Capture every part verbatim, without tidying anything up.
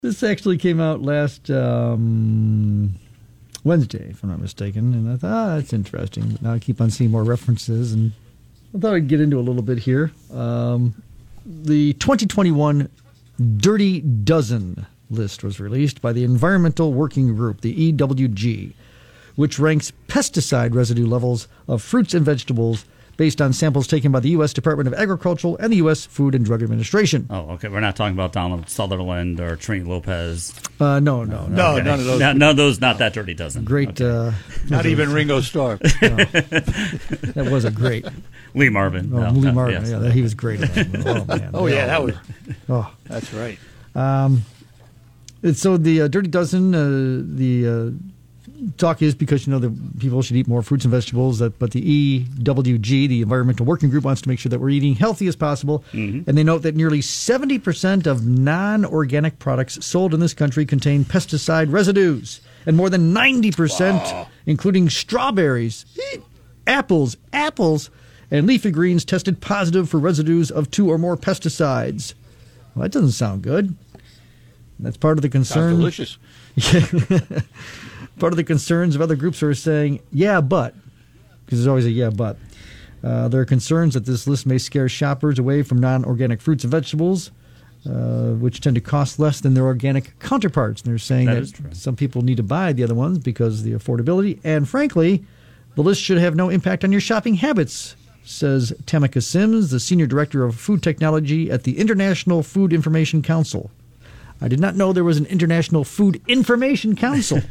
This actually came out last um, Wednesday, if I'm not mistaken, and I thought, ah, that's interesting. But now I keep on seeing more references, and I thought I'd get into a little bit here. Um, the twenty twenty-one Dirty Dozen list was released by the Environmental Working Group, the E W G, which ranks pesticide residue levels of fruits and vegetables based on samples taken by the U S Department of Agriculture and the U S Food and Drug Administration. Oh, okay. We're not talking about Donald Sutherland or Trini Lopez. Uh, no, no, no. No, Okay. none of those. No, none of those, not that Dirty Dozen. Great. Okay. Uh, Not even Ringo Starr. no. That was a great. Lee Marvin. Oh, No, Lee no, Marvin. yes. Yeah, that, he was great. At that. Oh, man. Oh, yeah, that was. Oh. That's right. Um, and so the uh, Dirty Dozen, uh, the uh, talk is because, you know, the people should eat more fruits and vegetables, that, but the E W G, the Environmental Working Group, wants to make sure that we're eating healthy as possible. Mm-hmm. And they note that nearly seventy percent of non-organic products sold in this country contain pesticide residues. And more than ninety percent, wow. including strawberries, apples, apples, and leafy greens, tested positive for residues of two or more pesticides. Well, that doesn't sound good. That's part of the concern. Sounds delicious. Part of the concerns of other groups who are saying, yeah, but, because there's always a yeah, but. Uh, there are concerns that this list may scare shoppers away from non-organic fruits and vegetables, uh, which tend to cost less than their organic counterparts. And they're saying that, that is true. Some people need to buy the other ones because of the affordability. And frankly, the list should have no impact on your shopping habits, says Tamika Sims, the Senior Director of Food Technology at the International Food Information Council. I did not know there was an International Food Information Council.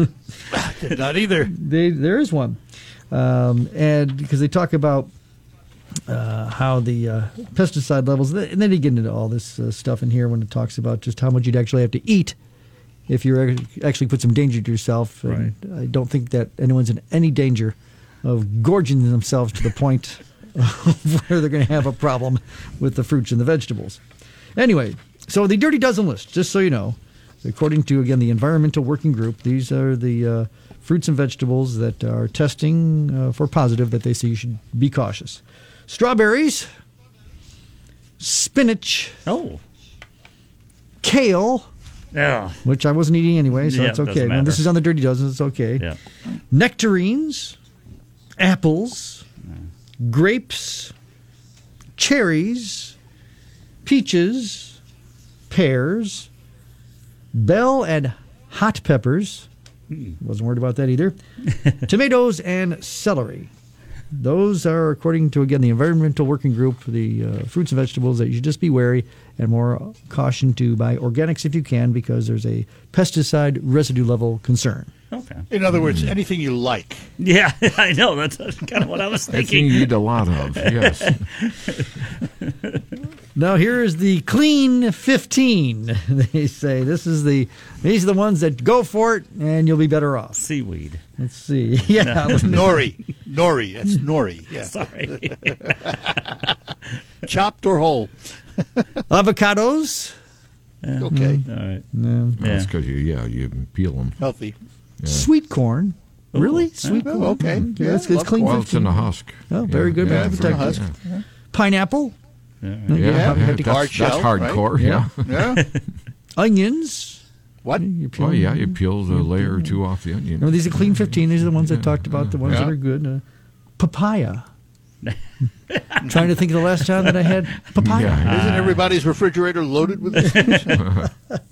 Not either. They, there is one. Um, and because they talk about uh, how the uh, pesticide levels, and then they get into all this uh, stuff in here when it talks about just how much you'd actually have to eat if you actually put some danger to yourself. And right. I don't think that anyone's in any danger of gorging themselves to the point of where they're going to have a problem with the fruits and the vegetables. Anyway, so the Dirty Dozen list, just so you know, according to, again, the Environmental Working Group, these are the uh, fruits and vegetables that are testing uh, for positive that they say you should be cautious. Strawberries, spinach, oh, kale, yeah, which I wasn't eating anyway, so yeah, it's okay. When this is on the Dirty Dozen, it's okay. Yeah. Nectarines, apples, yeah. grapes, cherries, peaches, pears, bell and hot peppers. Wasn't worried about that either. Tomatoes and celery. Those are, according to, again, the Environmental Working Group, the uh, fruits and vegetables that you should just be wary and more caution to buy organics if you can, because there's a pesticide residue level concern. Okay. In other words, anything you like. Yeah, I know. That's kind of what I was thinking. Anything you eat a lot of, yes. Now, here is the Clean fifteen. They say this is the these are the ones that go for it, and you'll be better off. Seaweed. Let's see. Yeah, No. Nori. Nori. That's nori. Yeah. Sorry. Chopped or whole. Avocados. Yeah. Okay. All right. No. That's because you, yeah, you peel them. Healthy. Yeah. Sweet corn. Ooh. Really? Sweet Oh, corn? okay. Mm, Yeah, that's good. love It's Clean Well, it's in fifteen. the husk. Oh, very good. Yeah, Very very protected. good, yeah. Pineapple. Yeah. Yeah, Yeah, have- yeah, have to- that's, Hard that's shell, hardcore, yeah. Yeah. Onions. What? You peel Oh, them. yeah, you peel the layer or two off the onion. No, these are Clean fifteen. These are the ones I Yeah, talked about, the ones yeah. that are good. Uh, papaya. I'm trying to think of the last time that I had papaya. Yeah. Isn't everybody's refrigerator loaded with these things?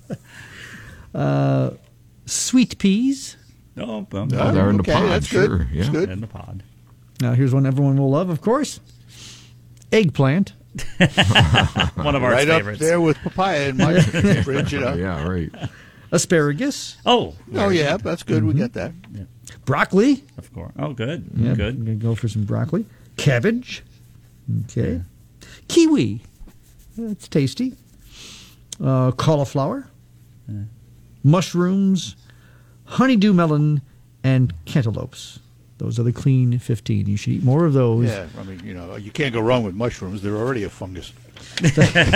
Uh, sweet peas. Oh, well, Oh, they're in the okay, pod, that's sure. good. Yeah. That's good. in the pod. Now, here's one everyone will love, of course. Eggplant. One of our Right favorites. up there with papaya in my fridge, you know. Yeah, right. Asparagus. Oh. Oh, yeah, that's good. We get that. Broccoli. Of course. Oh, good. Yeah, I'm Good. going to go for some broccoli. Cabbage. Okay. Kiwi. That's tasty. Uh, cauliflower. Yeah. Mushrooms. Honeydew melon. And cantaloupes. Those are the Clean fifteen. You should eat more of those. Yeah, I mean, you know, you can't go wrong with mushrooms. They're already a fungus. Yes.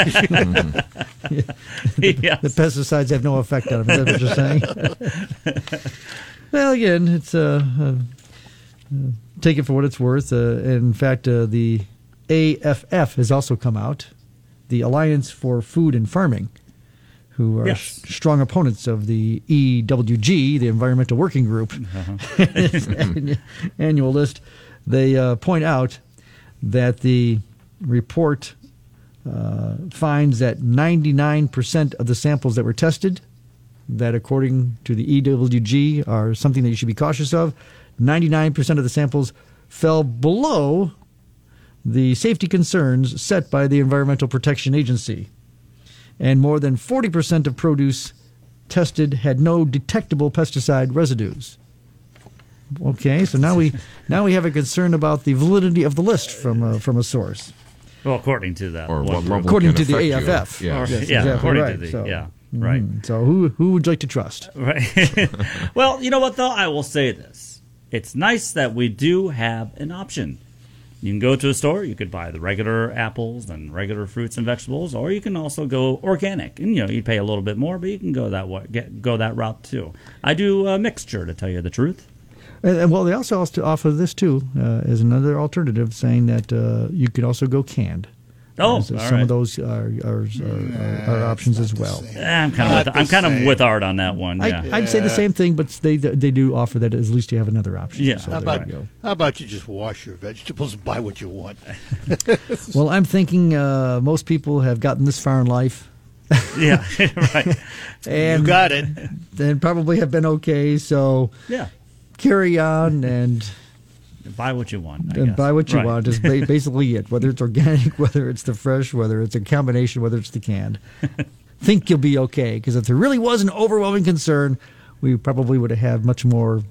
The pesticides have no effect on them. Is that what you're saying? Well, again, it's uh, uh, uh, take it for what it's worth. Uh, in fact, uh, the A F F has also come out, the Alliance for Food and Farming, who are Yes. s- strong opponents of the E W G, the Environmental Working Group, Uh-huh. annual list, they uh, point out that the report uh, finds that ninety-nine percent of the samples that were tested, that according to the E W G are something that you should be cautious of, ninety-nine percent of the samples fell below the safety concerns set by the Environmental Protection Agency. And more than forty percent of produce tested had no detectable pesticide residues. Okay, so now we now we have a concern about the validity of the list from a, from a source. Well, according to that. Or one what group. level According can to the affect A F you. F. Yeah. Or- Yes, yeah, exactly according right. to the So- yeah, right. Mhm. So who who would you like to trust? Right. Well, you know what, though? I will say this. It's nice that we do have an option. You can go to a store, you could buy the regular apples and regular fruits and vegetables, or you can also go organic. And, you know, you pay a little bit more, but you can go that way, get, go that route, too. I do a mixture, to tell you the truth. And, and well, they also also offer this too uh, as another alternative, saying that uh, you could also go canned. Oh, Uh, so all some right. of those are are, are, are, are options as well. Eh, I'm kind of Not with, I'm the kind of same. with Art on that one. Yeah. I, I'd say the same thing, but they they do offer that at least you have another option. Yeah. So How there about, you go. how about you just wash your vegetables and buy what you want? Well, I'm thinking uh, most people have gotten this far in life yeah. Right. and you got it. and probably have been okay. So Yeah. carry on and Buy what you want. I and guess. buy what you Right. want. Is ba- basically it. Whether it's organic, whether it's the fresh, whether it's a combination, whether it's the canned. Think you'll be okay, because if there really was an overwhelming concern, we probably would have had much more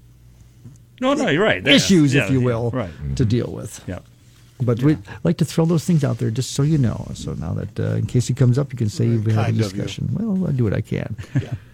No, no, you're right. There. issues, Yeah, if you yeah, will, Right. to deal with. Yep. But we'd like to throw those things out there just so you know. So now that uh, in case it comes up, you can say we had a Kind of you. discussion. Well, I do what I can. Yeah.